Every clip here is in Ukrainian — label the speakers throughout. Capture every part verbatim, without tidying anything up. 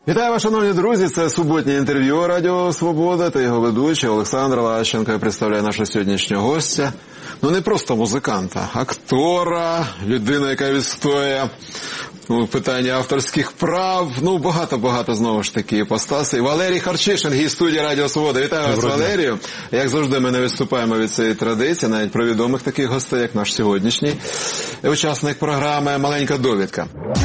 Speaker 1: Вітаю вас, шановні друзі, це суботнє інтерв'ю Радіо Свобода та його ведучий Олександр Лащенко. Я представляю нашого сьогоднішнього гостя. Ну не просто музиканта, актора, людина, яка відстоює ну, питання авторських прав, ну багато-багато знову ж таки іпостасей. Валерій Харчишин, гість студії Радіо Свобода. Вітаю вас, Валерію. Як завжди, ми не виступаємо від цієї традиції, навіть про відомих таких гостей, як наш сьогоднішній учасник програми «Маленька довідка».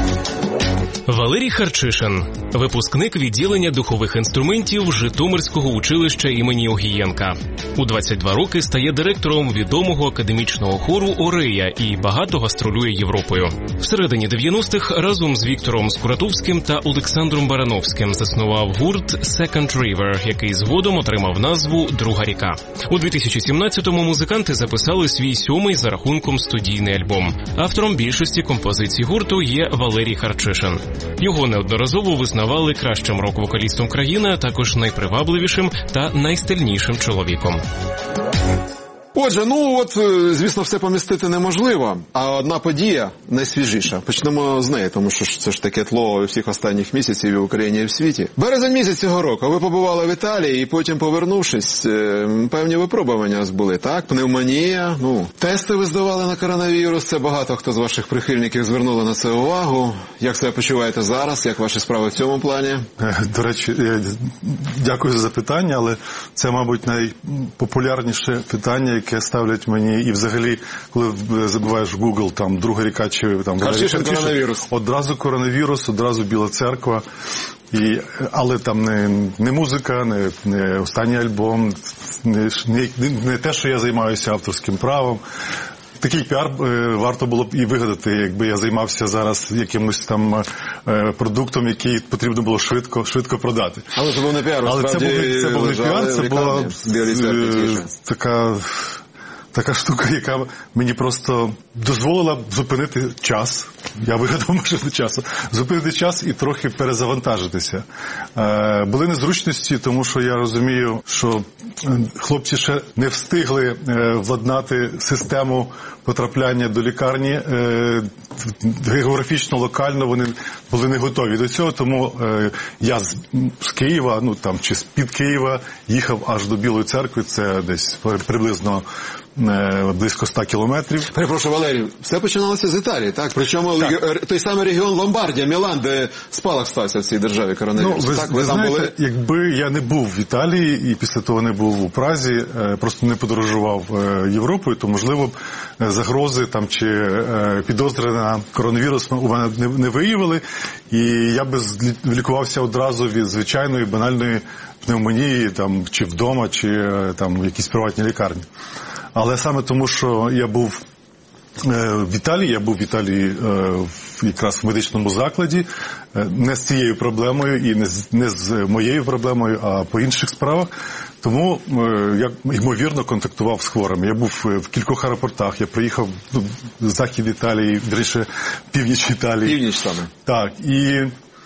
Speaker 2: Валерій Харчишин, випускник відділення духових інструментів Житомирського училища імені Огієнка. У двадцять два роки стає директором відомого академічного хору «Орея» і багато гастролює Європою. Всередині дев'яностих разом з Віктором Скуратовським та Олександром Барановським заснував гурт Second River, який згодом отримав назву «Друга ріка». У дві тисячі сімнадцятому музиканти записали свій сьомий за рахунком студійний альбом. Автором більшості композицій гурту є Валерій Харчишин. Його неодноразово визнавали кращим рок-вокалістом країни, а також найпривабливішим та найстильнішим чоловіком.
Speaker 1: Отже, ну от, звісно, все помістити неможливо, а одна подія найсвіжіша. Почнемо з неї, тому що це ж таке тло всіх останніх місяців і в Україні, і в світі. Березень місяць цього року ви побували в Італії і потім, повернувшись, певні випробування були, так? Пневмонія, ну, тести ви здавали на коронавірус, це багато хто з ваших прихильників звернули на це увагу. Як себе почуваєте зараз, як ваші справи в цьому плані?
Speaker 3: До речі, дякую за запитання, але це, мабуть, найпопулярніше питання, яке ставлять мені, і взагалі, коли забиваєш в Google, там, друга ріка, чи там...
Speaker 1: Харчишин коронавірус.
Speaker 3: Одразу коронавірус, одразу Біла церква. І, але там не, не музика, не, не останній альбом, не, не, не те, що я займаюся авторським правом. Такий піар варто було б і вигадати, якби я займався зараз якимось там продуктом, який потрібно було швидко, швидко продати.
Speaker 1: Але це був не піар,
Speaker 3: але це був, це був не піар, це була така, така штука, яка мені просто дозволила зупинити час. Я вигадав машину часу. Зупинити час і трохи перезавантажитися. Е, були незручності, тому що я розумію, що хлопці ще не встигли е, владнати систему потрапляння до лікарні. Е, географічно, локально вони були не готові до цього, тому е, я з, з Києва, ну там, чи з-під Києва їхав аж до Білої церкви, це десь приблизно е, близько ста кілометрів.
Speaker 1: Перепрошую, Валерій, все починалося з Італії, так? Причому так. Той самий регіон Ломбардія, Мілан, де спалах стався в цій державі коронавірусу.
Speaker 3: Ну, ви,
Speaker 1: так? Ви,
Speaker 3: ви
Speaker 1: там
Speaker 3: знаєте,
Speaker 1: були?
Speaker 3: Якби я не був в Італії і після того не був у Празі, просто не подорожував Європою, то, можливо, б загрози там чи підозри на коронавірус у мене не, не виявили, і я би лікувався одразу від звичайної банальної пневмонії, там, чи вдома, чи там в якійсь приватній лікарні. Але саме тому, що я був в Італії, я був в Італії якраз в медичному закладі, не з цією проблемою і не з, не з моєю проблемою, а по інших справах. Тому я, ймовірно, контактував з хворими. Я був в кількох аеропортах, я приїхав ну, в захід Італії, вірніше, північ Італії.
Speaker 1: Північ саме.
Speaker 3: Так, і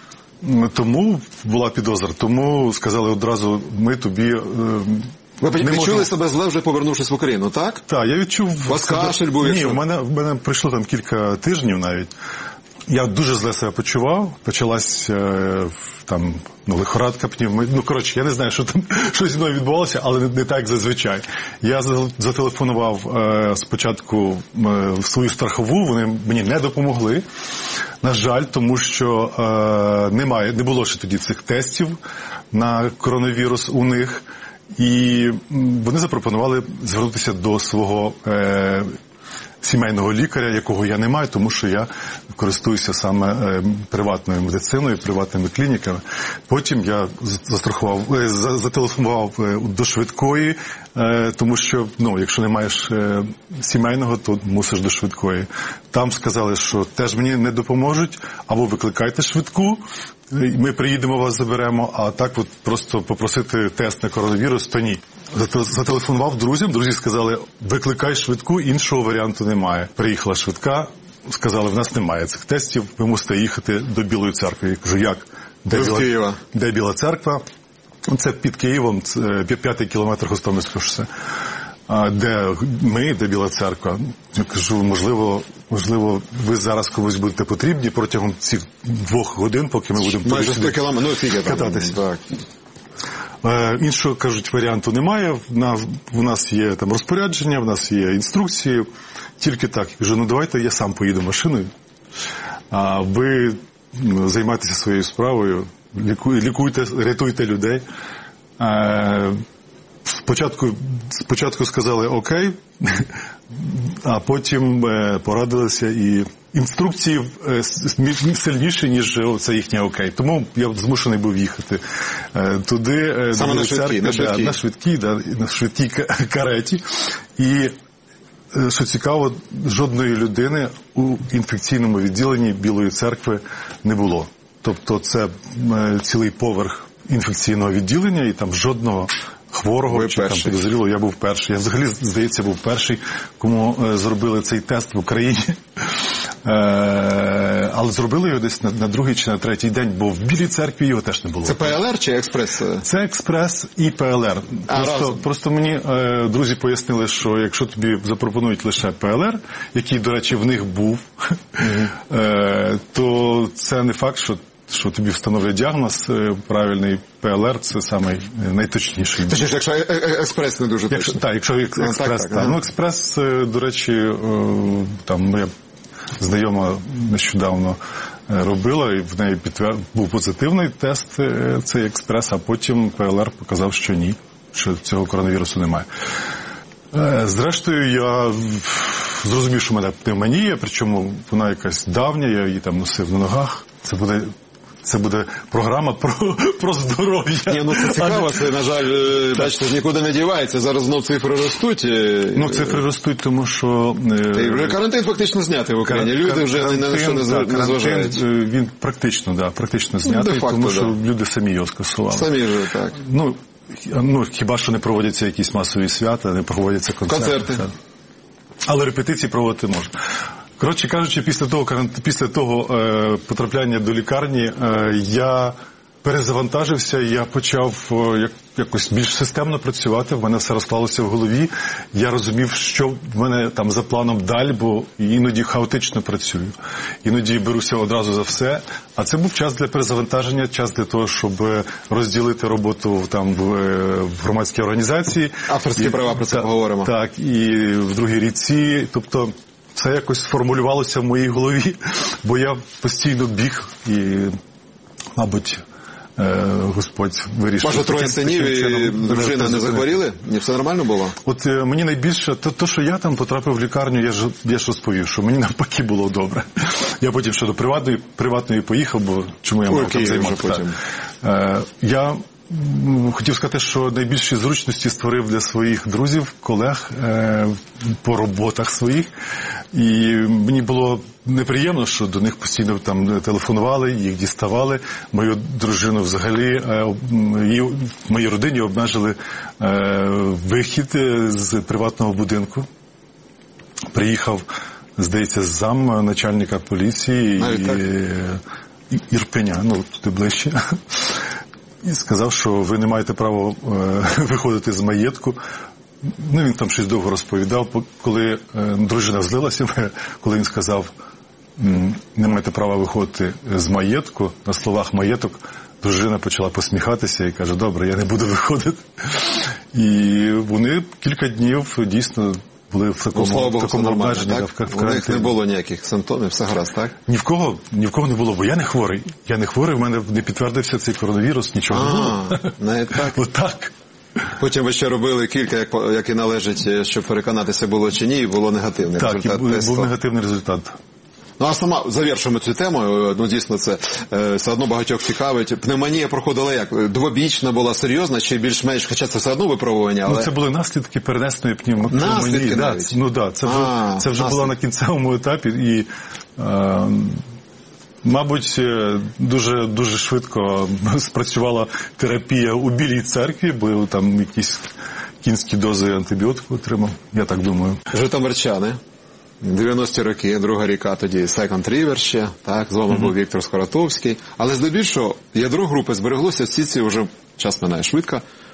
Speaker 3: тому була підозра. Тому сказали одразу, ми тобі...
Speaker 1: Ви відчули
Speaker 3: можна...
Speaker 1: себе зле, вже повернувшись в Україну, так?
Speaker 3: Так, я відчув...
Speaker 1: У вас кашель був?
Speaker 3: Ні,
Speaker 1: якщо...
Speaker 3: в мене, в мене пройшло там кілька тижнів навіть. Я дуже зле себе почував. Почалась е, там ну, лихорадка, пневмонія. Ну, коротше, я не знаю, що там що зі мною відбувалося, але не, не так зазвичай. Я зателефонував е, спочатку е, в свою страхову, вони мені не допомогли. На жаль, тому що е, немає, не було ще тоді цих тестів на коронавірус у них. І вони запропонували звернутися до свого е, сімейного лікаря, якого я не маю, тому що я користуюся саме е, приватною медициною, приватними клініками. Потім я застрахував, е, зателефонував е, до швидкої, е, тому що, ну, якщо не маєш е, сімейного, то мусиш до швидкої. Там сказали, що теж мені не допоможуть, або викликайте швидку, ми приїдемо, вас заберемо, а так от просто попросити тест на коронавірус, то ні. Зателефонував друзям, друзі сказали, викликай швидку, іншого варіанту немає. Приїхала швидка, сказали, в нас немає цих тестів, ви мусите їхати до Білої церкви. Я кажу, як? Де, Біла... Де Біла церква? Це під Києвом, це п'ятий кілометр Гостомельського шосе. де ми, де Біла Церква. Я кажу, можливо, можливо, ви зараз комусь будете потрібні протягом цих двох годин, поки ми будемо
Speaker 1: майже сто кілометрів, ну, скільки там?
Speaker 3: кататися.
Speaker 1: Так.
Speaker 3: Е, іншого, кажуть, варіанту немає. В нас, в нас є там розпорядження, в нас є інструкції. Тільки так. Я кажу, ну давайте я сам поїду машиною, а ви ну, займайтеся своєю справою, лікуй, лікуйте, рятуйте людей. Е, спочатку, спочатку сказали окей, а потім е, порадилися і інструкції е, сильніші, ніж це їхнє окей. Тому я змушений був їхати е, туди. Е,
Speaker 1: Саме на швидкій, на швидкій.
Speaker 3: Да, на швидкій, да, на швидкій кареті. І що цікаво, жодної людини у інфекційному відділенні Білої Церкви не було. Тобто це цілий поверх інфекційного відділення, і там жодного хворого
Speaker 1: Ви
Speaker 3: чи
Speaker 1: перший.
Speaker 3: там підозрілого я був перший. Я взагалі, здається, був перший, кому е, зробили цей тест в Україні. Е, але зробили його десь на, на другий чи на третій день, бо в Білій Церкві його теж не було.
Speaker 1: Це ПЛР чи експрес?
Speaker 3: Це експрес і ПЛР.
Speaker 1: А,
Speaker 3: Просто,
Speaker 1: разом.
Speaker 3: просто мені е, друзі пояснили, що якщо тобі запропонують лише ПЛР, який, до речі, в них був, mm-hmm. е, то це не факт, що що тобі встановлять діагноз правильний. ПЛР – це самий найточніший.
Speaker 1: Точніше, якщо експрес не дуже
Speaker 3: якщо,
Speaker 1: точно.
Speaker 3: Так, якщо експрес,
Speaker 1: а, так, так,
Speaker 3: так.
Speaker 1: ага.
Speaker 3: Ну, експрес, до речі, там моя знайома нещодавно робила, і в неї підтвер... був позитивний тест, цей експрес, а потім ПЛР показав, що ні, що цього коронавірусу немає. Зрештою, я зрозумів, що в мене пневмонія, причому вона якась давня, я її там носив на ногах. Це буде, це буде програма про, про здоров'я.
Speaker 1: Ні, ну це цікаво, це, на жаль, бачите, нікуди не дівається, зараз знов цифри ростуть. І...
Speaker 3: Ну, цифри ростуть, тому що...
Speaker 1: Та й вже карантин фактично знятий в Україні, люди
Speaker 3: карантин,
Speaker 1: вже ні на що не,
Speaker 3: так,
Speaker 1: не зважають.
Speaker 3: Він практично, да, практично знятий,
Speaker 1: де-факто,
Speaker 3: тому що
Speaker 1: да.
Speaker 3: люди самі його скасували.
Speaker 1: Самі ж, так.
Speaker 3: Ну, ну, хіба що не проводяться якісь масові свята, не проводяться концерти.
Speaker 1: Концерти.
Speaker 3: Але репетиції проводити можна. Коротше кажучи, після того, після того е, потрапляння до лікарні е, я перезавантажився, я почав е, як, якось більш системно працювати, в мене все розклалося в голові, я розумів, що в мене там за планом далі, бо іноді хаотично працюю, іноді беруся одразу за все, а це був час для перезавантаження, час для того, щоб розділити роботу там в, в громадській організації.
Speaker 1: Авторські і, права, про це
Speaker 3: та,
Speaker 1: поговоримо.
Speaker 3: Так, і в другій ріці, тобто це якось сформулювалося в моїй голові, бо я постійно біг і, мабуть, Господь вирішив.
Speaker 1: Може, троє синів і дружина не захворіли? Ні, все нормально було?
Speaker 3: От мені найбільше, то, то що я там потрапив в лікарню, я ж, я ж розповів, що мені навпаки було добре. Я потім ще до приватної, приватної поїхав, бо чому я мав там займатися. Е, я хотів сказати, що найбільші зручності створив для своїх друзів, колег е, по роботах своїх. І мені було неприємно, що до них постійно там телефонували, їх діставали. Мою дружину взагалі, е, її, в моїй родині обмежили е, вихід з приватного будинку. Приїхав, здається, зам начальника поліції і, і, Ірпеня, ну, туди ближче. І сказав, що ви не маєте права е, виходити з маєтку. Ну, він там щось довго розповідав, коли е, дружина злилася, коли він сказав, не маєте права виходити з маєтку, на словах маєток, дружина почала посміхатися і каже, добре, я не буду виходити. І вони кілька днів дійсно були в такому,
Speaker 1: ну, слава Богу,
Speaker 3: в такому обмеженні.
Speaker 1: Так? У них не було ніяких симптомів, все гаразд, так?
Speaker 3: Ні в кого, ні в кого не було, бо я не хворий. Я не хворий, в мене не підтвердився цей коронавірус, нічого не було.
Speaker 1: Навіть так?
Speaker 3: Отак.
Speaker 1: Потім ви ще робили кілька, як, як і належить, щоб переконатися, було чи ні, і було негативний
Speaker 3: так,
Speaker 1: результат
Speaker 3: був,
Speaker 1: тесту.
Speaker 3: був негативний результат.
Speaker 1: Ну, а сама, завершимо цю тему, ну, дійсно, це е, все одно багатьох цікавить. Пневмонія проходила як? Двобічна була, серйозна, чи більш-менш, хоча це все одно випробування, але...
Speaker 3: Ну, це були наслідки перенесеної пневмонії.
Speaker 1: Наслідки
Speaker 3: да,
Speaker 1: навіть?
Speaker 3: Ну, да, це вже,
Speaker 1: а,
Speaker 3: це вже було на кінцевому етапі, і, е, мабуть, дуже, дуже швидко спрацювала терапія у Білій Церкві, бо там якісь кінські дози антибіотику отримав, я так думаю.
Speaker 1: Житомирчани. дев'яності роки, друга ріка тоді, Second River ще, так, з вами mm-hmm. був Віктор Скоротовський. Але здебільшого ядро групи збереглося, всі ці вже час минає швидко,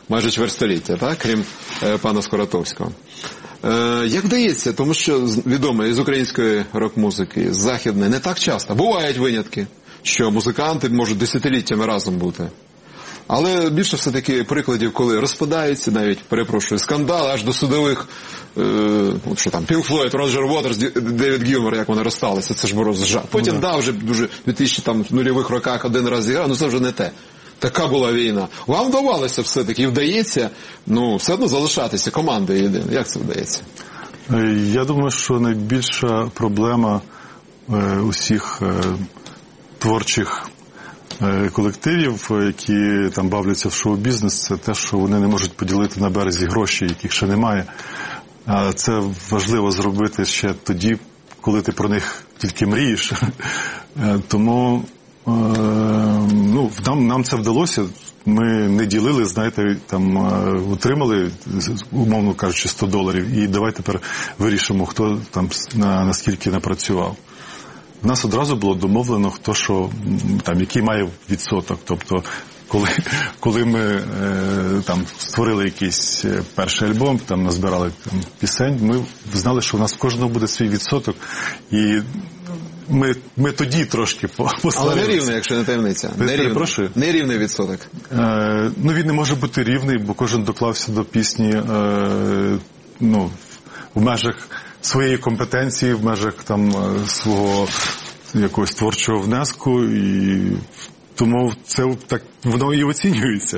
Speaker 1: майже чвертьстоліття, так? Крім е, пана Скуратовського. Е, як вдається, тому що відомо із української рок-музики, з західної, не так часто. Бувають винятки, що музиканти можуть десятиліттями разом бути. Але більше все-таки прикладів, коли розпадаються, навіть, перепрошую, скандали аж до судових, е, от що там, Pink Floyd, Роджер Уотерс, Девід Гілмор, як вони розсталися, це ж було жах. Потім, да, вже дуже в дві тисячі нульових роках один раз зіграв, ну це вже не те. Така була війна. Вам вдавалося все-таки, і вдається, ну, все одно залишатися командою єдиною. Як це вдається?
Speaker 3: Я думаю, що найбільша проблема е, усіх е, творчих колективів, які там бавляться в шоу-бізнес, це те, що вони не можуть поділити на березі гроші, яких ще немає. А це важливо зробити ще тоді, коли ти про них тільки мрієш. Тому ну, нам, нам це вдалося. Ми не ділили, знаєте, там отримали, умовно кажучи, сто доларів, і давай тепер вирішимо, хто там на, наскільки напрацював. У нас одразу було домовлено, хто що, там, який має відсоток. Тобто, коли, коли ми е, там, створили якийсь перший альбом, там, назбирали там, пісень, ми знали, що у нас в кожного буде свій відсоток. І ми, ми тоді трошки посварилися.
Speaker 1: Але не рівний, якщо не таємниця. Не рівний. Не рівний відсоток.
Speaker 3: Е, ну, він не може бути рівний, бо кожен доклався до пісні е, ну, в межах своєї компетенції, в межах там свого якогось творчого внеску, і тому це так воно і оцінюється.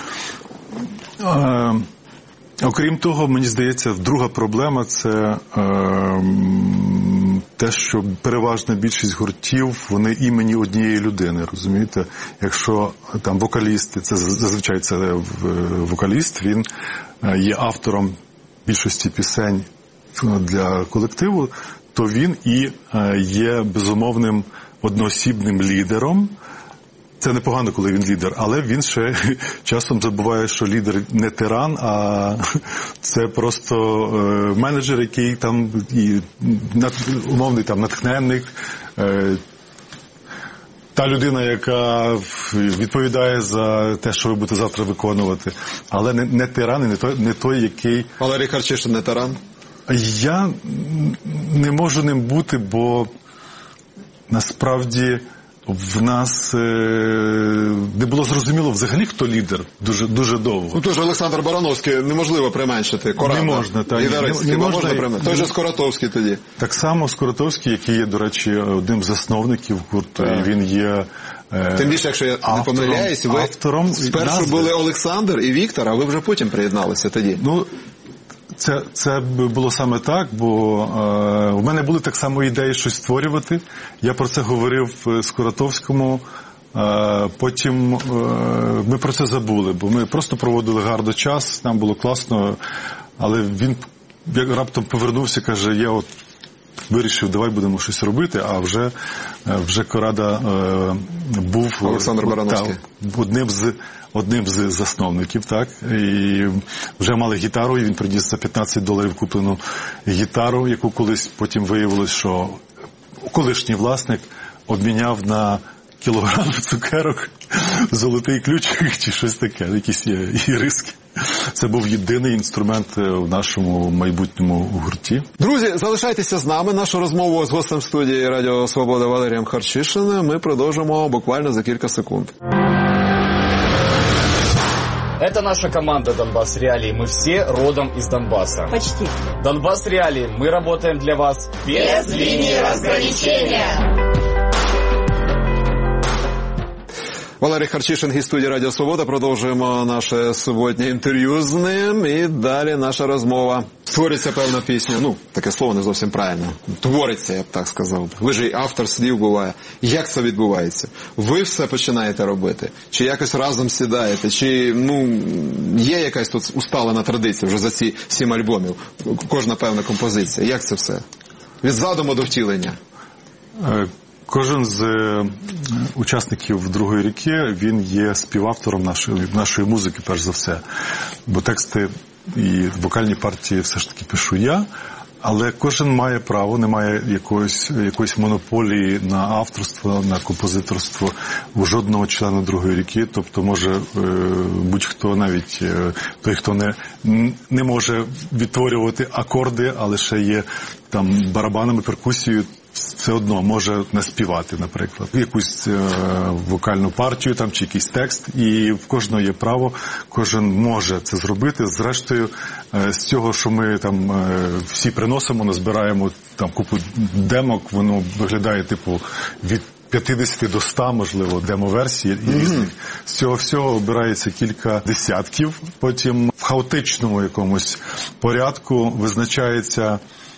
Speaker 3: А, окрім того, мені здається, друга проблема – це а, те, що переважна більшість гуртів, вони імені однієї людини, розумієте? Якщо там вокалісти, це зазвичай це вокаліст, він є автором більшості пісень для колективу, то він і є безумовним одноосібним лідером. Це непогано, коли він лідер, але він ще часом забуває, що лідер не тиран, а це просто менеджер, який там і умовний там натхненник, та людина, яка відповідає за те, що ви будете завтра виконувати, але не, не тиран, і не той, не той, який...
Speaker 1: Валерій Харчишин не тиран?
Speaker 3: Я не можу ним бути, бо насправді в нас е- не було зрозуміло взагалі, хто лідер дуже, дуже довго.
Speaker 1: Ну, тож Олександр Барановський неможливо применшити. Корабля.
Speaker 3: Не можна, так.
Speaker 1: Не, не можна применшити. Той же Скуратовський тоді.
Speaker 3: Так само Скуратовський, який є, до речі, одним з засновників гурту, і він є... Е-
Speaker 1: Тим більше, якщо я автором, не помиляюсь, ви
Speaker 3: автором
Speaker 1: спершу назви. Були Олександр і Віктор, а ви вже потім приєдналися тоді.
Speaker 3: Ну, Це, це було саме так, бо е, у мене були так само ідеї щось створювати. Я про це говорив Скуратовському, е, потім е, ми про це забули, бо ми просто проводили гарно час, нам було класно, але він раптом повернувся, каже, я от вирішив, давай будемо щось робити, а вже, вже Корада е, був
Speaker 1: Олександр Барановський.
Speaker 3: Та, одним з одним з засновників, так, і вже мали гітару, і він приніс за п'ятнадцять доларів куплену гітару, яку колись потім виявилось, що колишній власник обміняв на кілограм цукерок, золотий ключик чи щось таке, якісь є іриски. Це був єдиний інструмент в нашому майбутньому гурті.
Speaker 1: Друзі, залишайтеся з нами. Нашу розмову з гостем студії Радіо Свобода Валерієм Харчишиним ми продовжимо буквально за кілька секунд.
Speaker 4: Это наша команда «Донбасс Реалии». Мы все родом из Донбасса.
Speaker 5: Почти.
Speaker 4: «Донбасс Реалии». Мы работаем для вас
Speaker 5: без линии разграничения.
Speaker 1: Валерій Харчишин, гість студії Радіо Свобода. Продовжуємо наше суботнє інтерв'ю з ним. І далі наша розмова. Створюється певна пісня. Ну, таке слово не зовсім правильно. Твориться, я б так сказав. Ви ж і автор слів буває. Як це відбувається? Ви все починаєте робити? Чи якось разом сідаєте? Чи, ну, є якась тут усталена традиція вже за ці сім альбомів? Кожна певна композиція. Як це все? Від задуму до втілення.
Speaker 3: Кожен з учасників «Другої ріки», він є співавтором нашої, нашої музики, перш за все. Бо тексти і вокальні партії все ж таки пишу я, Але кожен має право, немає якоїсь, якоїсь монополії на авторство, на композиторство у жодного члена Другої ріки. Тобто може е, будь-хто, навіть е, той, хто не, не може відтворювати акорди, але ще є там барабанами, перкусією, все одно може наспівати, наприклад, якусь е, вокальну партію там, чи якийсь текст, і в кожного є право, кожен може це зробити. Зрештою, е, з цього, що ми там е, всі приносимо, назбираємо там купу демок, воно виглядає, типу, від п'ятдесят до ста, можливо, демо-версій різних. З цього всього обирається кілька десятків, потім в хаотичному якомусь порядку визначається,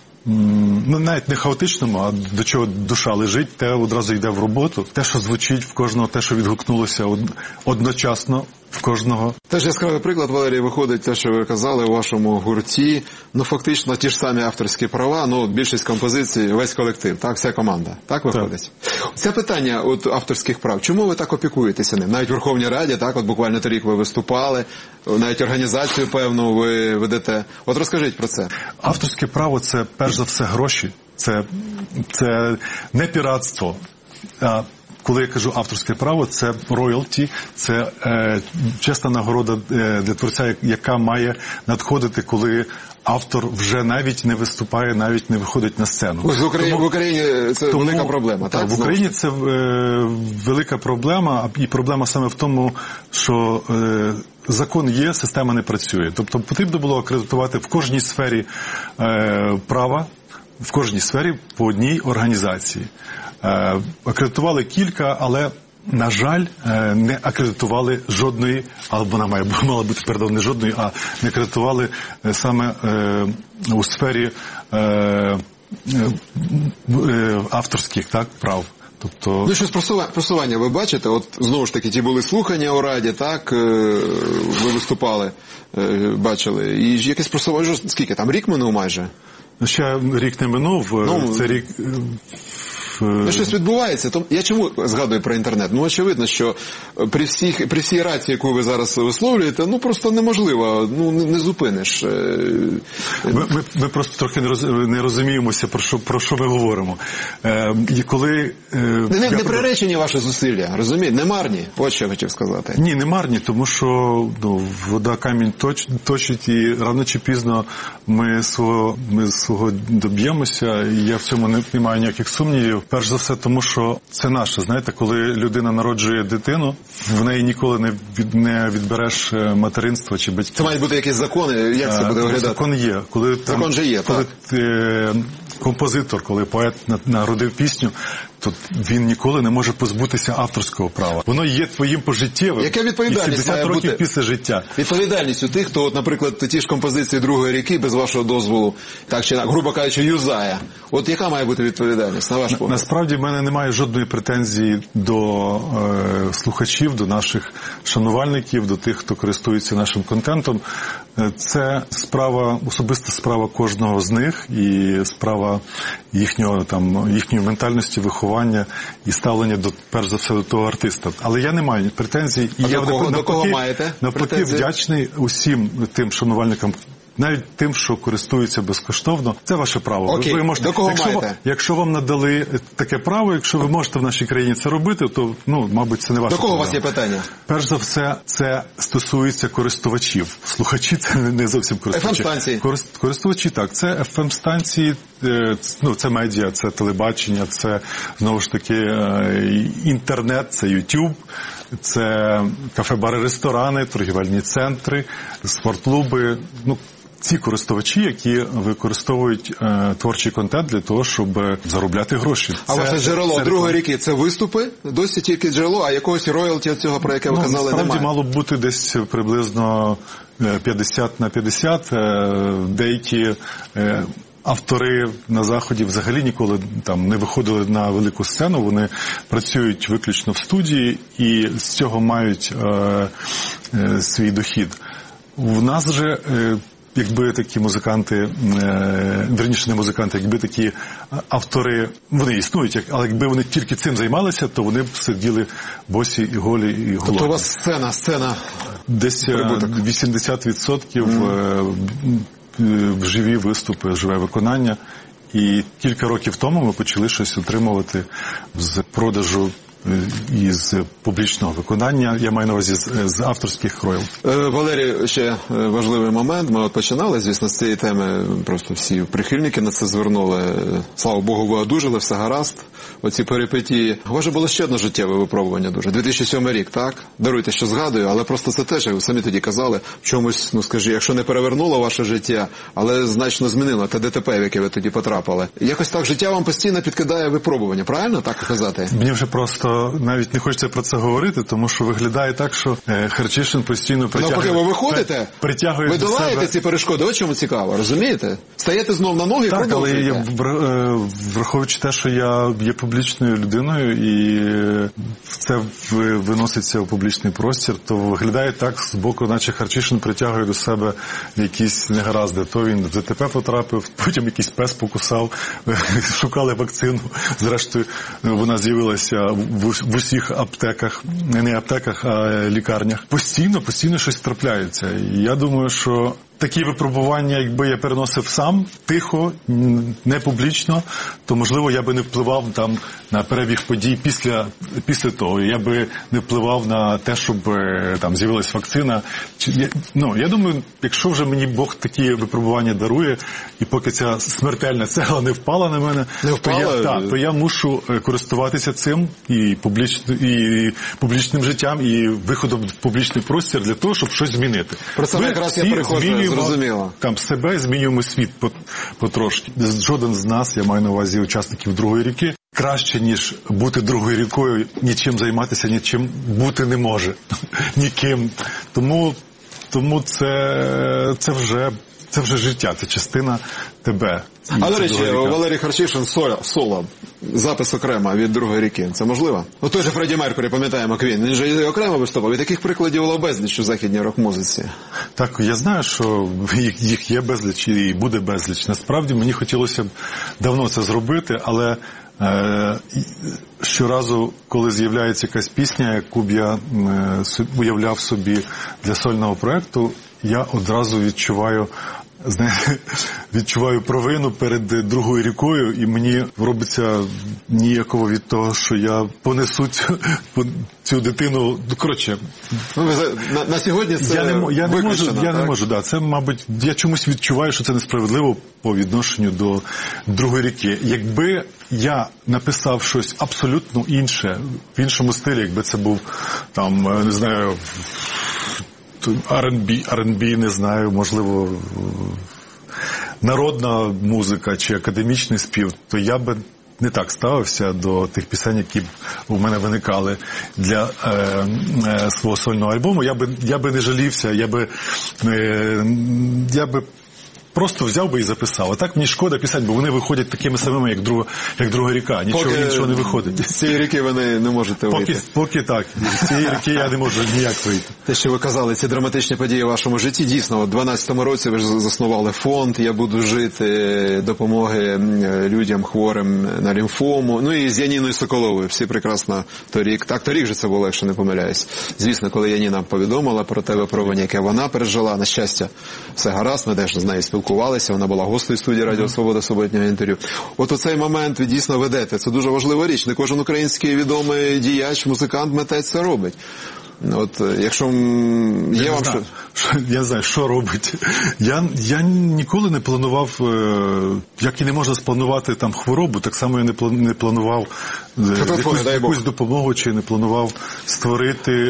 Speaker 3: ну, навіть не хаотичному, а до чого душа лежить, те одразу йде в роботу. Те, що звучить в кожного, те, що відгукнулося одночасно в кожного.
Speaker 1: Теж яскравий приклад, Валерій, виходить те, що ви казали у вашому гурті. Ну, фактично, ті ж самі авторські права, ну, більшість композицій, весь колектив, так, вся команда. Так виходить? Так. Це питання от авторських прав. Чому ви так опікуєтеся ним? Навіть в Верховній Раді, так, от буквально торік ви виступали, навіть організацію певну ви ведете. От розкажіть про це.
Speaker 3: Авторське право – це, перш за все, гроші. Це, це не піратство. А коли я кажу авторське право, це роялті, це е, чесна нагорода е, для творця, яка має надходити, коли автор вже навіть не виступає, навіть не виходить на сцену.
Speaker 1: Ось в Україні, тому, в Україні це тому, велика проблема, так?
Speaker 3: Так, в Україні це е, велика проблема, і проблема саме в тому, що е, закон є, система не працює. Тобто потрібно було акредитувати в кожній сфері е, права, в кожній сфері по одній організації. Е, акредитували кілька, але, на жаль, е, не акредитували жодної, або вона має, мала бути, пардон, не жодної, а не акредитували е, саме е, у сфері е, е, е, авторських, так, прав. Тобто...
Speaker 1: Ну, щось просування, просування ви бачите? От, знову ж таки, ті були слухання у Раді, так, ви виступали, бачили. І якесь просування, скільки там, рік минув майже?
Speaker 3: Ще рік не минув, ну, це рік...
Speaker 1: Ну, щось відбувається. Я чому згадую про інтернет? Ну, очевидно, що при, всіх, при всій рації, яку ви зараз висловлюєте, ну, просто неможливо, ну, не, не зупиниш.
Speaker 3: Ми, ми, ми просто трохи не, роз, не розуміємося, про що, про що ми говоримо. Е, і коли, е,
Speaker 1: не, не,
Speaker 3: я...
Speaker 1: не приречені ваші зусилля, розумієте? Не марні, от що я хотів сказати.
Speaker 3: Ні, не марні, тому що ну, вода камінь точ, точить, і рано чи пізно ми свого, ми свого доб'ємося, і я в цьому не, не маю ніяких сумнівів. Перш за все, тому що це наше, знаєте, коли людина народжує дитину, в неї ніколи не, від, не відбереш материнство чи батьків.
Speaker 1: Це мають бути якісь закони, як це буде виглядати?
Speaker 3: Закон є. Коли,
Speaker 1: Закон там, же є,
Speaker 3: коли
Speaker 1: так.
Speaker 3: Ти, композитор, коли поет народив пісню, то він ніколи не може позбутися авторського права. Воно є твоїм пожиттєвим.
Speaker 1: Яка відповідальність
Speaker 3: і сімдесят років бути після життя.
Speaker 1: Відповідальність у тих, хто, от, наприклад, ті ж композиції Другої ріки без вашого дозволу, так чи грубо кажучи, юзає. От яка має бути відповідальність, на ваш погляд?
Speaker 3: Насправді в мене немає жодної претензії до е, слухачів, до наших шанувальників, до тих, хто користується нашим контентом. Це справа, особиста справа кожного з них і справа їхнього там їхньої ментальності, виховання і ставлення до, перш за все, до того артиста. Але я не маю претензій. І
Speaker 1: а
Speaker 3: я
Speaker 1: до кого,
Speaker 3: навпаки,
Speaker 1: до кого маєте
Speaker 3: навпаки вдячний усім тим шанувальникам, навіть тим, що користуються безкоштовно. Це ваше право.
Speaker 1: Окей,
Speaker 3: ви можете,
Speaker 1: до кого
Speaker 3: якщо,
Speaker 1: маєте?
Speaker 3: Якщо вам надали таке право, якщо ви можете в нашій країні це робити, то, ну, мабуть, це не ваше право.
Speaker 1: До кого у вас є питання?
Speaker 3: Перш за все, це стосується користувачів. Слухачі – це не зовсім користувачі.
Speaker 1: еф ем-станції?
Speaker 3: Користувачі, так. Це еф ем-станції, ну, це медіа, це телебачення, це, знову ж таки, інтернет, це YouTube, це кафе-бари, ресторани, торгівельні центри, спортклуби, ну, ці користувачі, які використовують е, творчий контент для того, щоб заробляти гроші.
Speaker 1: А ваше джерело Другої ріки – це виступи? Досі тільки джерело, а якогось роялті цього, про яке ви
Speaker 3: ну,
Speaker 1: казали, немає?
Speaker 3: Насправді мало б бути десь приблизно п'ятдесят на п'ятдесят. Деякі е, автори на Заході взагалі ніколи там не виходили на велику сцену, вони працюють виключно в студії і з цього мають е, е, свій дохід. У нас же... Е, Якби такі музиканти, е, верніше не музиканти, якби такі автори, вони існують, але якби вони тільки цим займалися, то вони б сиділи босі і голі, і голодні.
Speaker 1: Тобто у вас сцена, сцена
Speaker 3: десь прибуток. вісімдесят відсотків mm. живі виступи, живе виконання. І кілька років тому ми почали щось отримувати з продажу і з публічного виконання, я маю на увазі з, з авторських роялті.
Speaker 1: Валерій, ще важливий момент. Ми от починали, звісно, з цієї теми, просто всі прихильники на це звернули. Слава Богу, ви одужали, все гаразд. Оці перипетії. У вас же було ще одне життєве випробування дуже. дві тисячі сьомий рік, так? Даруйте, що згадую, але просто це теж, як ви самі тоді казали, в чомусь, ну скажи, якщо не перевернуло ваше життя, але значно змінило те ДТП, в яке ви тоді потрапили. Якось так життя вам постійно підкидає випробування, правильно так казати?
Speaker 3: Мені вже просто навіть не хочеться про це говорити, тому що виглядає так, що е, Харчишин постійно притягує...
Speaker 1: Навпаки, ви виходите,
Speaker 3: притягує
Speaker 1: ви
Speaker 3: до
Speaker 1: долаєте
Speaker 3: себе...
Speaker 1: ці перешкоди, от чому цікаво, розумієте? Стаєте знов на ноги і
Speaker 3: так,
Speaker 1: продовжуєте.
Speaker 3: Так, але я, враховуючи те, що я є публічною людиною і це виноситься у публічний простір, то виглядає так з боку, наче Харчишин притягує до себе якісь негаразди. То він в ДТП потрапив, потім якийсь пес покусав, шукали вакцину, зрештою вона з'явилася в усіх аптеках, не аптеках, а лікарнях. Постійно, постійно щось трапляється. І я думаю, що такі випробування, якби я переносив сам, тихо, не публічно, то, можливо, я би не впливав там на перебіг подій після, після того. Я би не впливав на те, щоб там з'явилась вакцина. Ну, я думаю, якщо вже мені Бог такі випробування дарує, і поки ця смертельна цегла не впала на мене,
Speaker 1: не впала,
Speaker 3: то, я, та, то я мушу користуватися цим і, публіч, і публічним життям, і виходом в публічний простір для того, щоб щось змінити.
Speaker 1: Про це якраз я переходжу. Зрозуміло.
Speaker 3: Там себе, змінюємо світ потрошки. Жоден з нас, я маю на увазі учасників другої ріки, краще, ніж бути другою рікою, нічим займатися, нічим бути не може. Ніким. Тому, тому це, це вже... Це вже життя, це частина тебе.
Speaker 1: А, до речі, Валерій Харчишин соло, запис окремо від другої ріки. Це можливо? Ну, той же Фредді Меркурі, пам'ятаємо, Квін, він же окремо виступав. І таких прикладів було безліч у західній рок-музиці.
Speaker 3: Так, я знаю, що їх є безліч і буде безліч. Насправді, мені хотілося б давно це зробити, але е, щоразу, коли з'являється якась пісня, яку б я е, уявляв собі для сольного проєкту, я одразу відчуваю, знаєте, відчуваю провину перед другою рікою, і мені робиться ніяково від того, що я понесу цю, цю дитину. Коротше,
Speaker 1: ну, на, на сьогодні це
Speaker 3: я не, я не можу, я
Speaker 1: так?
Speaker 3: не можу, да. Це, мабуть, я чомусь відчуваю, що це несправедливо по відношенню до другої ріки. Якби я написав щось абсолютно інше, в іншому стилі, якби це був там, не знаю, ар енд бі, ар енд бі, не знаю, можливо, народна музика чи академічний спів, то я би не так ставився до тих пісень, які у мене виникали для е, е, свого сольного альбому. Я би, я би не жалівся, я би, е, я би просто взяв би і записав. А так мені шкода пісень, бо вони виходять такими самими, як друга, як друга ріка. Нічого поки іншого не виходить.
Speaker 1: З цієї ріки ви не, не можете
Speaker 3: поки,
Speaker 1: вийти.
Speaker 3: Поки так. З цієї ріки я не можу ніяк вийти.
Speaker 1: Те, що ви казали, ці драматичні події у вашому житті, дійсно, у дванадцятому році ви ж заснували фонд «Я буду жити», допомоги людям хворим на лімфому. Ну і з Яніною Соколовою. Всі прекрасно торік. Так, торік же це було, якщо не помиляюсь. Звісно, коли Яніна повідомила про те випробування, яке вона пережила, на щастя, все гаразд, ми теж з нею спілкувалися, вона була гостею студії Радіо Свобода суботнього інтерв'ю. От у цей момент ви дійсно ведете. Це дуже важлива річ. Не кожен український відомий діяч, музикант, митець це робить. От, якщо є
Speaker 3: я
Speaker 1: вам
Speaker 3: знаю,
Speaker 1: що...
Speaker 3: Я не знаю, що робить. Я, я ніколи не планував, як і не можна спланувати там хворобу, так само я не планував якусь, якусь допомогу, чи не планував створити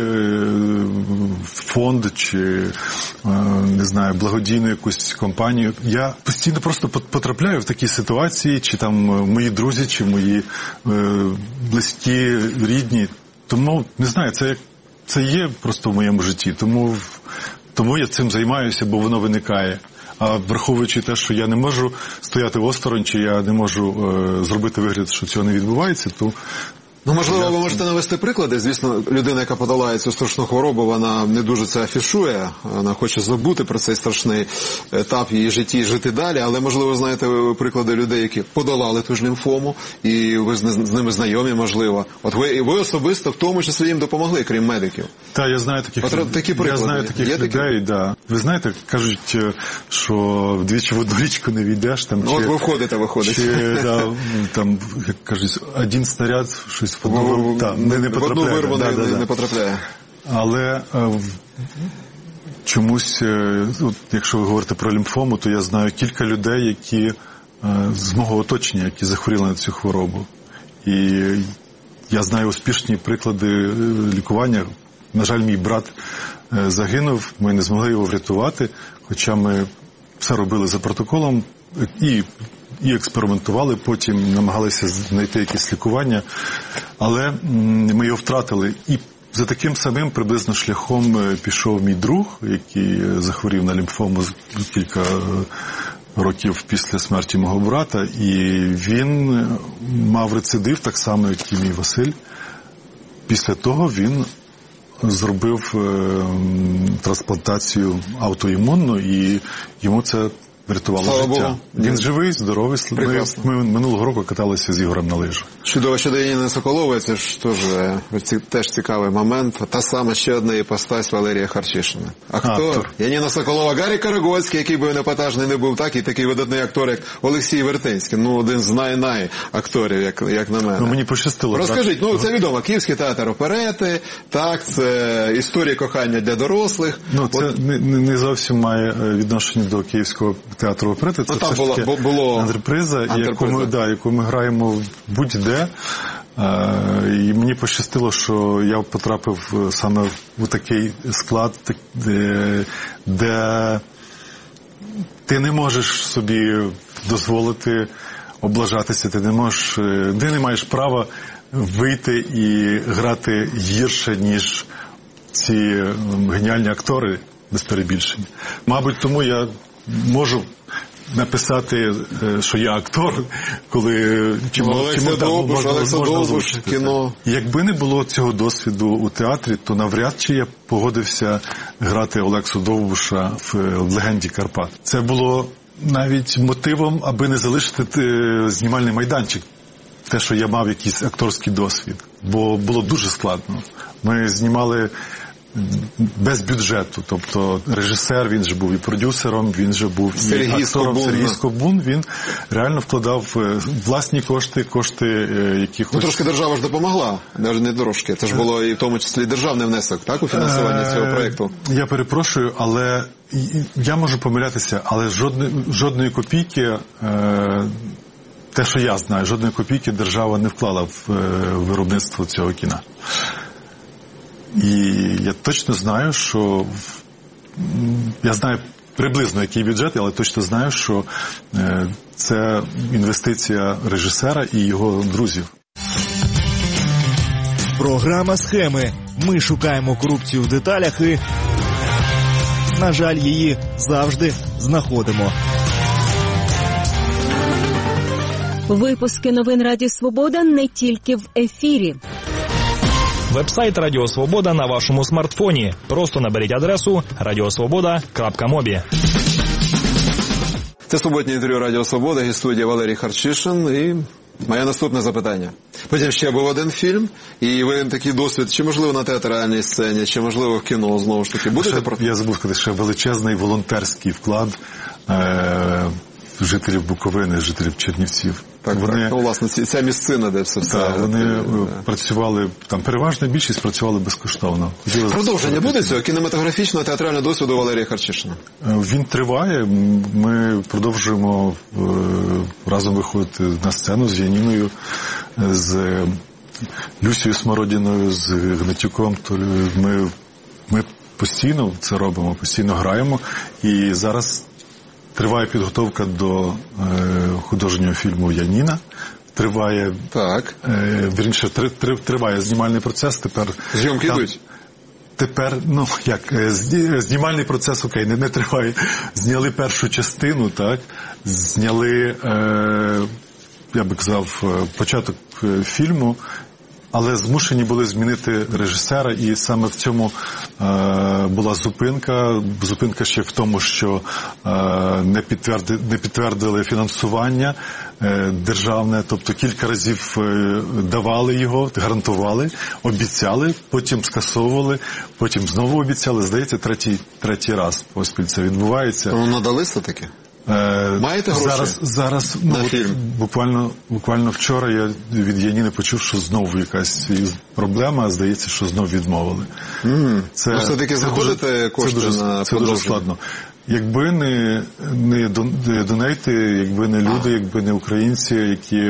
Speaker 3: фонд, чи, не знаю, благодійну якусь компанію. Я постійно просто потрапляю в такі ситуації, чи там мої друзі, чи мої близькі, рідні. Тому, не знаю, це як Це є просто в моєму житті, тому, тому я цим займаюся, бо воно виникає. А враховуючи те, що я не можу стояти осторонь, чи я не можу е, зробити вигляд, що цього не відбувається, то,
Speaker 1: Ну, можливо, ви можете навести приклади. Звісно, людина, яка подолає цю страшну хворобу, вона не дуже це афішує, вона хоче забути про цей страшний етап її житті і жити далі, але, можливо, знаєте приклади людей, які подолали ту ж лімфому, і ви з ними знайомі, можливо. От ви, ви особисто в тому числі їм допомогли, крім медиків.
Speaker 3: Так, я знаю таких,
Speaker 1: От, такі приклади.
Speaker 3: Я знаю таких
Speaker 1: Є
Speaker 3: людей,
Speaker 1: такі?
Speaker 3: да. Ви знаєте, кажуть, що вдвічі в одну річку не війдеш. Там,
Speaker 1: ну,
Speaker 3: чи,
Speaker 1: от ви входите, виходить.
Speaker 3: Чи, да, там, як кажуть, один снаряд, щось в одну, та, не, не
Speaker 1: в одну вирву
Speaker 3: да,
Speaker 1: не,
Speaker 3: да,
Speaker 1: не,
Speaker 3: да.
Speaker 1: не потрапляє.
Speaker 3: Але е, чомусь, е, от, якщо ви говорите про лімфому, то я знаю кілька людей, які е, з мого оточення, які захворіли на цю хворобу. І я знаю успішні приклади лікування. На жаль, мій брат е, загинув, ми не змогли його врятувати, хоча ми все робили за протоколом і, і експериментували, потім намагалися знайти якесь лікування, але м, ми його втратили. І за таким самим приблизно шляхом пішов мій друг, який захворів на лімфому кілька років після смерті мого брата, і він мав рецидив, так само, як і мій Василь. Після того він зробив е, трансплантацію аутоімунну, і йому це врятувало
Speaker 1: Слава
Speaker 3: життя.
Speaker 1: Богу.
Speaker 3: Він живий, здоровий. Ми, ми минулого року каталися з Ігорем на лижах.
Speaker 1: Чудово, щодо Яніни Соколової, це ж теж, теж цікавий момент. Та сама ще одна іпостась Валерія Харчишина. Актор. Яніна Соколова, Гаррі Карагольський, який би епатажний не був, так, і такий видатний актор, як Олексій Вертинський. Ну, один з най-най акторів, як, як на мене.
Speaker 3: Ну, мені пощастило.
Speaker 1: Розкажіть, ну, це відомо. Київський театр оперети, так, це історія кохання для дорослих.
Speaker 3: Ну, це
Speaker 1: От...
Speaker 3: не, не зовсім має відношення до Київського театру оперети. Це
Speaker 1: ну, там
Speaker 3: все
Speaker 1: було,
Speaker 3: ж таки
Speaker 1: було...
Speaker 3: антреприза,
Speaker 1: антреприза.
Speaker 3: Яку, ми, да, яку ми граємо будь-де. І мені пощастило, що я потрапив саме в такий склад, де, де ти не можеш собі дозволити облажатися, ти не можеш, ти не маєш права вийти і грати гірше, ніж ці геніальні актори, без перебільшення. Мабуть, тому я можу написати, що я актор, коли чому
Speaker 1: Довбуш, кіно.
Speaker 3: Якби не було цього досвіду у театрі, то навряд чи я погодився грати Олексу Довбуша в «Легенді Карпат». Це було навіть мотивом, аби не залишити знімальний майданчик. Те, що я мав якийсь акторський досвід. Бо було дуже складно. Ми знімали без бюджету, тобто режисер, він же був і продюсером, він же був
Speaker 1: Сергій
Speaker 3: і актором.
Speaker 1: Скобун.
Speaker 3: Сергій Скобун, він реально вкладав власні кошти, кошти якихось...
Speaker 1: Ну, трошки держава ж допомогла, навіть не трошки. Це ж було і в тому числі державний внесок, так, у фінансуванні цього проєкту?
Speaker 3: Я перепрошую, але я можу помилятися, але жодної, жодної копійки, те, що я знаю, жодної копійки держава не вклала в виробництво цього кіна. І я точно знаю, що я знаю приблизно який бюджет, але точно знаю, що це інвестиція режисера і його друзів.
Speaker 6: Програма «Схеми». Ми шукаємо корупцію в деталях і, на жаль, її завжди знаходимо.
Speaker 7: Випуски новин Радіо Свобода не тільки в ефірі.
Speaker 8: Веб-сайт Радіо Свобода на вашому смартфоні. Просто наберіть адресу радіосвобода крапка мобі.
Speaker 1: Це суботнє інтерв'ю Радіо Свобода, і студія Валерій Харчишин. І моє наступне запитання. Потім ще був один фільм, і ви такий досвід, чи можливо на театральній сцені, чи можливо в кіно, знову ж таки. Будете про...
Speaker 3: Я забув сказати, що величезний волонтерський вклад е- жителів Буковини, жителів Чернівців.
Speaker 1: Так, вони, так. Ну, власне, ця місцина, де все все.
Speaker 3: Так, вони е, працювали, там переважна більшість працювали безкоштовно. Хотіли
Speaker 1: Продовження буде цього кінематографічного театрального досвіду Валерія Харчишина?
Speaker 3: Він триває. Ми продовжуємо е, разом виходити на сцену з Яніною, з Люсією Смородіною, з Гнатюком. Ми, ми постійно це робимо, постійно граємо. І зараз триває підготовка до е, художнього фільму «Яніна». Триває,
Speaker 1: так.
Speaker 3: Е, вірніше, три, три, триває знімальний процес. Тепер
Speaker 1: зйомки
Speaker 3: там,
Speaker 1: йдуть?
Speaker 3: Тепер, ну, як, знімальний процес, окей, не, не триває. Зняли першу частину, так, зняли, е, я би казав, початок фільму, але змушені були змінити режисера, і саме в цьому е, була зупинка. Зупинка ще в тому, що е, не, підтверди, не підтвердили фінансування е, державне, тобто кілька разів е, давали його, гарантували, обіцяли, потім скасовували, потім знову обіцяли. Здається, третій, третій раз поспіль це відбувається.
Speaker 1: Ну, надали все-таки? Маєте гроші
Speaker 3: зараз, зараз ну,
Speaker 1: на фільм?
Speaker 3: Буквально, буквально вчора я від Яніни почув, що знову якась проблема, здається, що знову відмовили.
Speaker 1: Mm. Це, ну, все-таки знаходите кошти
Speaker 3: це дуже,
Speaker 1: на
Speaker 3: це дуже складно. Якби не, не донейти, якби не люди, якби не українці, які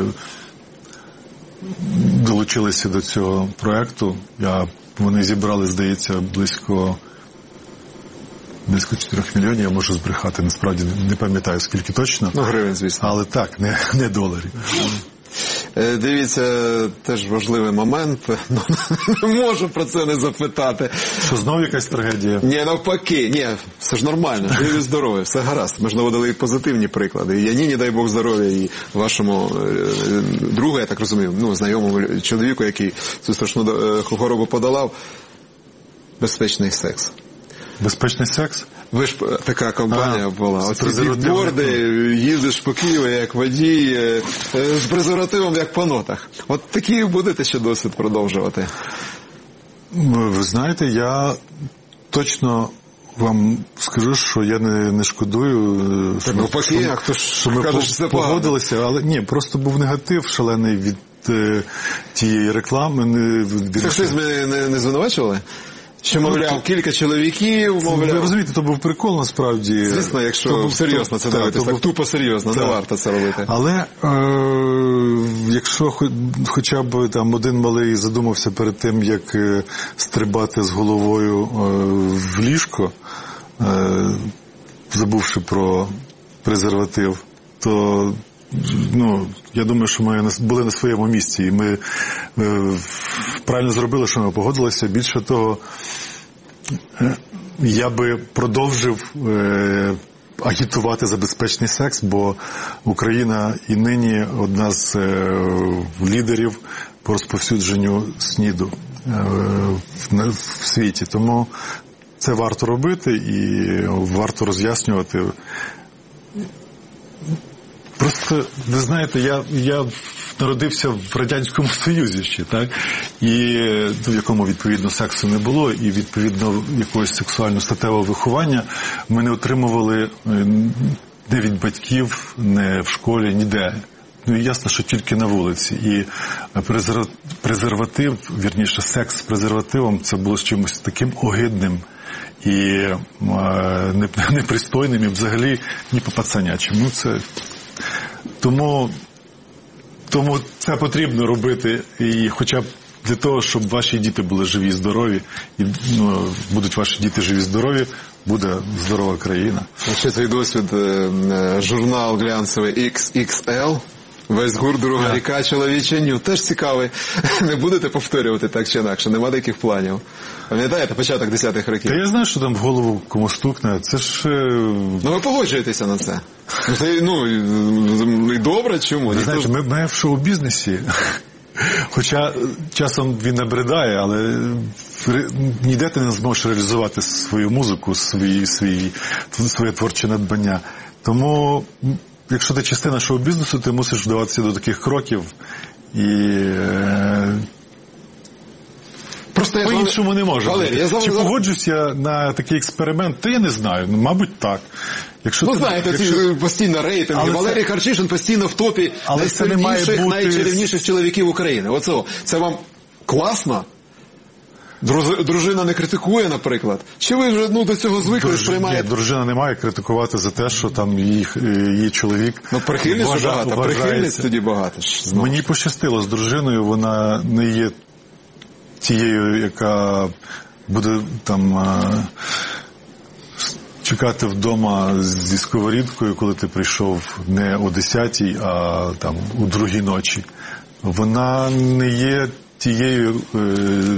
Speaker 3: долучилися до цього проекту, я, вони зібрали, здається, близько близько чотирьох мільйонів, я можу збрехати, насправді не пам'ятаю, скільки точно.
Speaker 1: Ну, гривень, звісно.
Speaker 3: Але так, не, не доларів.
Speaker 1: Дивіться, теж важливий момент, ну, не можу про це не запитати.
Speaker 3: Що знову якась трагедія?
Speaker 1: Ні, навпаки, ні, все ж нормально, живі здорові, все гаразд. Ми ж наводили і позитивні приклади. І Яніні, дай Бог здоров'я, і вашому другу, я так розумію, ну, знайомому чоловіку, який цю страшну хворобу подолав, безпечний секс.
Speaker 3: Безпечний секс?
Speaker 1: Ви ж така компанія а, була. Оці бікборди, їздиш по Києву як водій, з презервативом як по нотах. От такі будете ще досвід продовжувати?
Speaker 3: Ви знаєте, я точно вам скажу, що я не, не шкодую,
Speaker 1: так, що, навпаки, що, а хто ж
Speaker 3: що ми кажеш, по, погодилися, але ні, просто був негатив шалений від е, тієї реклами. Не, від...
Speaker 1: Так щось ми не, не звинувачували? Що, мовляв, кілька чоловіків, мовляв...
Speaker 3: Ви розумієте, то був прикол, насправді.
Speaker 1: Звісно, якщо був, серйозно це дивитися, так, так тупо серйозно, так, не варто це робити.
Speaker 3: Але е- якщо хоч, хоча б там один малий задумався перед тим, як е- стрибати з головою е- в ліжко, е- забувши про презерватив, то... Ну, я думаю, що ми були на своєму місці, і ми е, правильно зробили, що ми погодилися. Більше того, е, я би продовжив е, агітувати за безпечний секс, бо Україна і нині одна з е, лідерів по розповсюдженню СНІДу е, в, в світі. Тому це варто робити і варто роз'яснювати. Просто, ви знаєте, я, я народився в Радянському Союзі ще, так? І в якому, відповідно, сексу не було, і, відповідно, якогось сексуально-статевого виховання ми не отримували не від батьків, не в школі, ніде. Ну, і ясно, що тільки на вулиці. І презерватив, вірніше, секс з презервативом, це було чимось таким огидним і е, непристойним, і взагалі ні по-пацанячому. Ну, це... Тому, тому це потрібно робити, і хоча б для того, щоб ваші діти були живі і здорові, і ну, будуть ваші діти живі і здорові, буде здорова країна.
Speaker 1: Ще цей досвід, журнал глянцевий ікс ікс ел, весь гурт «Друга yeah. ріка», чоловіче ню, теж цікавий. Не будете повторювати так чи інакше, нема таких планів. Пам'ятаєте, початок десятих років?
Speaker 3: Та я знаю, що там в голову кому стукне, це ж...
Speaker 1: Ну ви погоджуєтеся на це? Це, ну, і добре, чому?
Speaker 3: Ви знаєте, ми, ми в шоу-бізнесі, хоча часом він набридає, але ніде ти не зможеш реалізувати свою музику, свої, свої, своє творче надбання. Тому, якщо ти частина шоу-бізнесу, ти мусиш вдаватися до таких кроків і... Просто я по-іншому не можу.
Speaker 1: Валерій, я
Speaker 3: Чи погоджусь я на такий експеримент? Та я не знаю. Ну, мабуть, так.
Speaker 1: Якщо ну, ти, знаєте, якщо... ці постійно рейтинги. Але Валерій це... Харчишин постійно в топі найсильніших, бути... найчарівніших чоловіків України. Оце, це вам класно? Дружина не критикує, наприклад? Чи ви вже ну, до цього звикли
Speaker 3: Друж...
Speaker 1: сприймаєте?
Speaker 3: Ні, дружина не має критикувати за те, що там її, її чоловік...
Speaker 1: Ну, прихильність
Speaker 3: вважа...
Speaker 1: багато,
Speaker 3: вважається...
Speaker 1: прихильність тоді багато. Знову.
Speaker 3: Мені пощастило з дружиною, вона не є тією, яка буде там чекати вдома зі сковорідкою, коли ти прийшов не о десятій, а там у другій ночі. Вона не є тією е,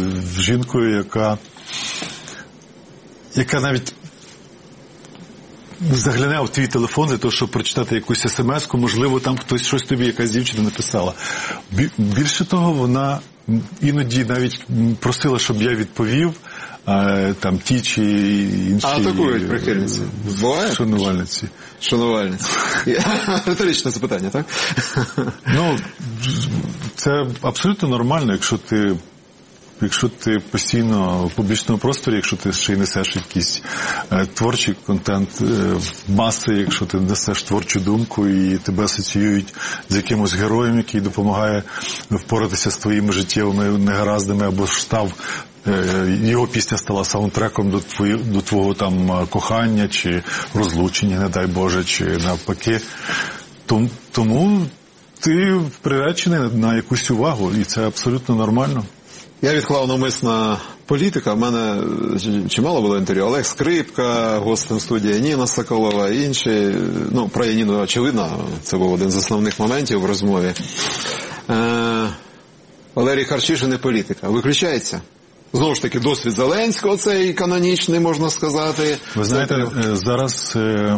Speaker 3: жінкою, яка яка навіть загляне в твій телефон для того, щоб прочитати якусь смс-ку, можливо, там хтось щось тобі, якась дівчина написала. Більше того, вона іноді навіть просила, щоб я відповів, там ті чи інші...
Speaker 1: А атакують прихильниці? Буває?
Speaker 3: Шанувальниці.
Speaker 1: Шанувальниці. Риторичне запитання, так?
Speaker 3: Ну, це абсолютно нормально, якщо ти Якщо ти постійно в публічному просторі, якщо ти ще й несеш якийсь е, творчий контент е, маси, якщо ти несеш творчу думку і тебе асоціюють з якимось героєм, який допомагає впоратися з твоїми життєвими негараздами, або ж став, е, його пісня стала саундтреком до, твої, до твого там кохання, чи розлучення, не дай Боже, чи навпаки. Тому, тому ти приречений на якусь увагу, і це абсолютно нормально.
Speaker 1: Я відклав навмисно політика. В мене чимало було інтерв'ю. Олег Скрипка, гостем студії Ніна Соколова і інші. Ну, про Яніну, очевидно, це був один з основних моментів в розмові. Е, Валерій Харчишин і політика. Виключається? Знову ж таки, досвід Зеленського, цей канонічний, можна сказати.
Speaker 3: Ви знаєте, це... зараз е,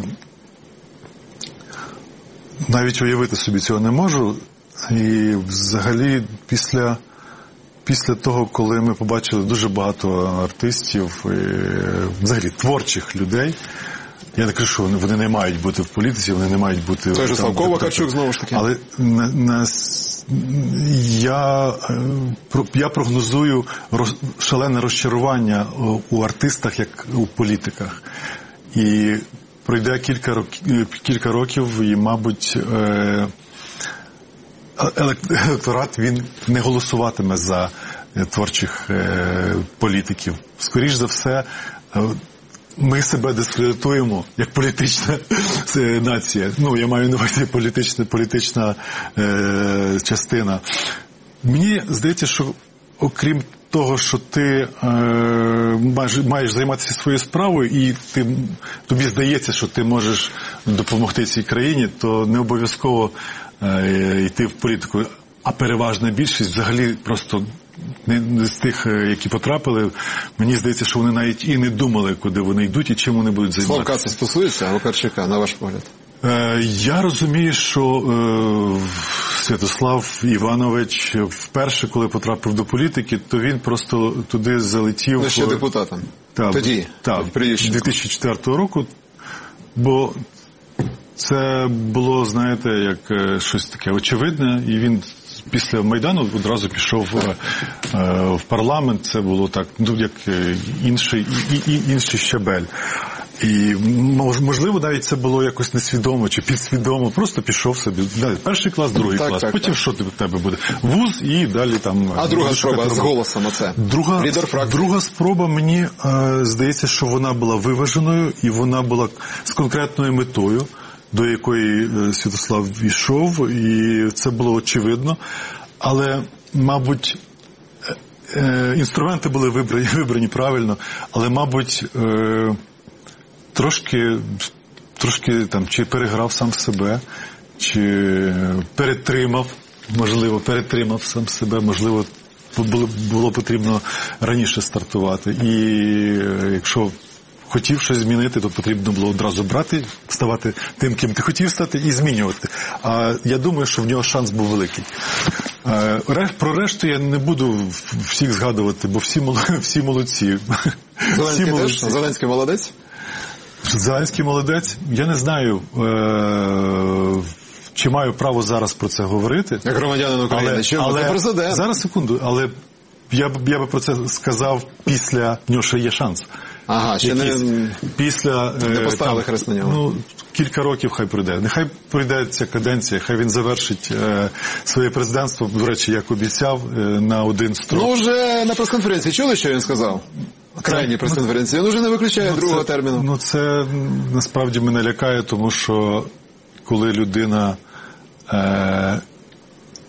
Speaker 3: навіть уявити собі цього не можу. І взагалі після... Після того, коли ми побачили дуже багато артистів, взагалі творчих людей, я не кажу, що вони, вони не мають бути в політиці, вони не мають бути...
Speaker 1: Це ж Славко Вакарчук, знову ж таки.
Speaker 3: Але на, на, я, я прогнозую роз, шалене розчарування у артистах, як у політиках. І пройде кілька років, кілька років і, мабуть... Е, електорат, він не голосуватиме за творчих е, політиків. Скоріш за все, е, ми себе дискредитуємо як політична е, нація. Ну, я маю на увазі політична, політична е, частина. Мені здається, що окрім того, що ти е, маєш, маєш займатися своєю справою і ти, тобі здається, що ти можеш допомогти цій країні, то не обов'язково йти в політику, а переважна більшість взагалі просто не з тих, які потрапили, мені здається, що вони навіть і не думали, куди вони йдуть і чим вони будуть займатися.
Speaker 1: Славка це стосується Вакарчука, на ваш погляд?
Speaker 3: Я розумію, що Святослав Іванович вперше, коли потрапив до політики, то він просто туди залетів...
Speaker 1: Ну, ще депутатом.
Speaker 3: Так,
Speaker 1: тоді,
Speaker 3: так, дві тисячі четвертого року, бо це було, знаєте, як щось таке очевидне, і він після Майдану одразу пішов в парламент, це було так, ну, як інший, і, і, інший щабель. І, можливо, навіть це було якось несвідомо чи підсвідомо, просто пішов собі, далі, перший клас, другий так, клас, так, потім так. Що в тебе буде? Вуз і далі там...
Speaker 1: А друга спроба з голосом оце?
Speaker 3: Друга, друга спроба, мені е, здається, що вона була виваженою і вона була з конкретною метою, до якої Святослав війшов, і це було очевидно. Але, мабуть, інструменти були вибрані, вибрані правильно, але, мабуть, трошки, трошки там, чи переграв сам себе, чи перетримав, можливо, перетримав сам себе, можливо, було, було потрібно раніше стартувати. І якщо хотів щось змінити, то потрібно було одразу брати, ставати тим, ким ти хотів стати, і змінювати. А я думаю, що в нього шанс був великий. Про решту я не буду всіх згадувати, бо всі, всі молодці.
Speaker 1: Зеленський теж? Зеленський молодець?
Speaker 3: Зеленський молодець. Я не знаю, чи маю право зараз про це говорити.
Speaker 1: Як громадянин України, але, чому?
Speaker 3: Але,
Speaker 1: ти президент.
Speaker 3: Зараз, секунду, але я б, я би про це сказав після, в нього ще є шанс.
Speaker 1: Ага, ще не,
Speaker 3: після,
Speaker 1: не поставили там, хрест на нього.
Speaker 3: Ну, кілька років хай пройде. Нехай пройде ця каденція, хай він завершить е, своє президентство, до речі, як обіцяв, е, на один строк.
Speaker 1: Ну, вже на прес-конференції чули, що він сказав? Крайній прес-конференції. Він вже не виключає ну, другого
Speaker 3: це,
Speaker 1: терміну.
Speaker 3: Ну, це насправді мене лякає, тому що коли людина е,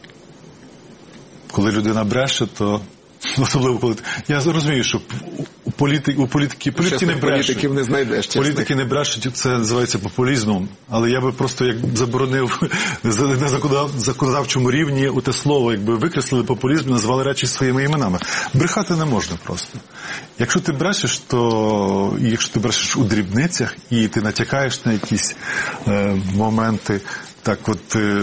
Speaker 3: коли людина бреше, то особливо коли... Я розумію, що політик, у політики, політики не брешуть.
Speaker 1: Політиків не знайдеш, чесно.
Speaker 3: Політики не брешуть, це називається популізмом. Але я би просто як заборонив на законодавчому рівні у те слово, якби викреслили популізм, назвали речі своїми іменами. Брехати не можна просто. Якщо ти брешеш, то якщо ти брешеш у дрібницях і ти натякаєш на якісь е, моменти, так от е,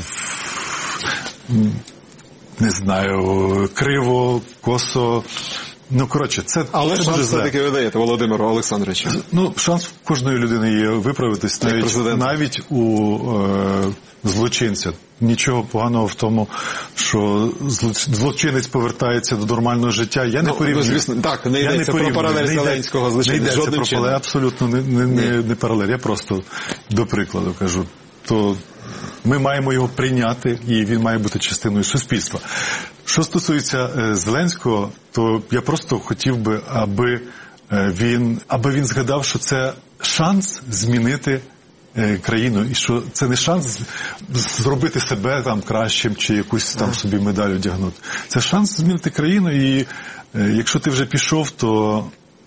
Speaker 3: не знаю, криво, косо. Ну, коротше, це,
Speaker 1: Але
Speaker 3: це
Speaker 1: шанс
Speaker 3: дуже
Speaker 1: все-таки ви даєте Володимиру Олександровичу.
Speaker 3: Ну, шанс в кожної людини є виправитись, навіть, навіть у е, злочинця. Нічого поганого в тому, що злочинець повертається до нормального життя. Я не ну, порівнюю.
Speaker 1: Ну, звісно, так, не йдеться про паралель Зеленського злочинця.
Speaker 3: Жодним чином. Про, абсолютно не, не, не, не паралель. Я просто до прикладу кажу. То ми маємо його прийняти, і він має бути частиною суспільства. Що стосується е, Зеленського, то я просто хотів би, аби е, він, аби він згадав, що це шанс змінити е, країну, і що це не шанс зробити себе там кращим, чи якусь там собі медаль одягнути. Це шанс змінити країну, і е, якщо ти вже пішов, то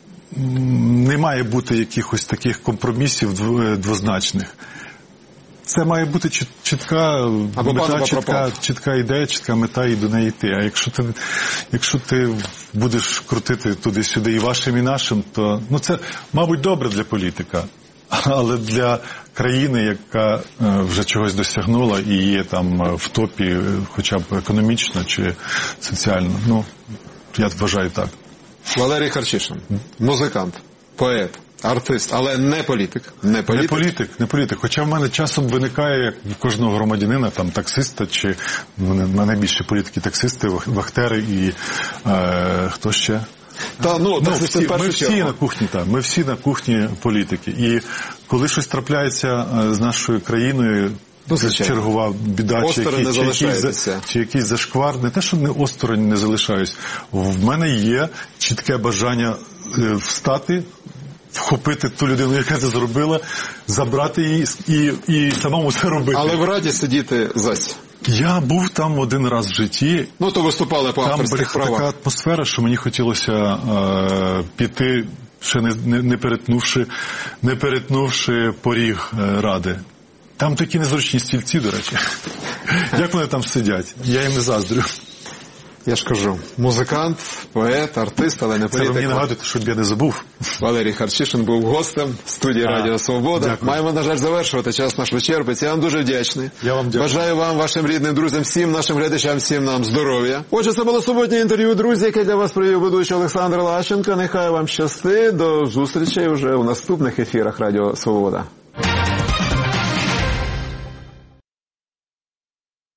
Speaker 3: не має бути якихось таких компромісів двозначних. Це має бути чітка мета, чітка, чітка ідея, чітка мета і до неї йти. А якщо ти, якщо ти будеш крутити туди-сюди і вашим, і нашим, то ну це, мабуть, добре для політика. Але для країни, яка вже чогось досягнула і є там в топі, хоча б економічно чи соціально, ну, я вважаю так.
Speaker 1: Валерій Харчишин, музикант, поет. Артист, але не політик. Не політик.
Speaker 3: Не політик, не політик. Хоча в мене часом виникає, як в кожного громадянина, там таксиста, чи в найбільші політики таксисти, вахтери і е, хто ще?
Speaker 1: Та, ну,
Speaker 3: ну, всі, ми всі на кухні, так, ми всі на кухні політики. І коли щось трапляється з нашою країною,
Speaker 1: ну,
Speaker 3: чергова біда, чи якийсь, чи, якийсь, чи якийсь зашквар, не те, що не осторонь не залишаюсь. В мене є чітке бажання е, встати, вхопити ту людину, яка це зробила, забрати її і, і самому це робити.
Speaker 1: Але в Раді сидіти зась.
Speaker 3: Я був там один раз в житті.
Speaker 1: Ну, то виступали по авторських правах.
Speaker 3: Там була така атмосфера, що мені хотілося е, піти, ще не, не, не, перетнувши, не перетнувши поріг е, Ради. Там такі незручні стільці, до речі. Як вони там сидять? Я їм не заздрю.
Speaker 1: Я ж кажу, музикант, поет, артист, але не політик.
Speaker 3: Це мені нагадуєте, щоб я не забув.
Speaker 1: Валерій Харчишин був гостем студії а, Радіо Свобода. Дякую. Маємо, на жаль, завершувати. Час наш вичерпується. Я вам дуже вдячний.
Speaker 3: Я вам дякую.
Speaker 1: Бажаю вам, вашим рідним друзям, всім нашим глядачам, всім нам здоров'я. Отже, це було суботнє інтерв'ю, друзі, яке для вас провів ведучий Олександр Лащенко. Нехай вам щасти. До зустрічі вже у наступних ефірах Радіо Свобода.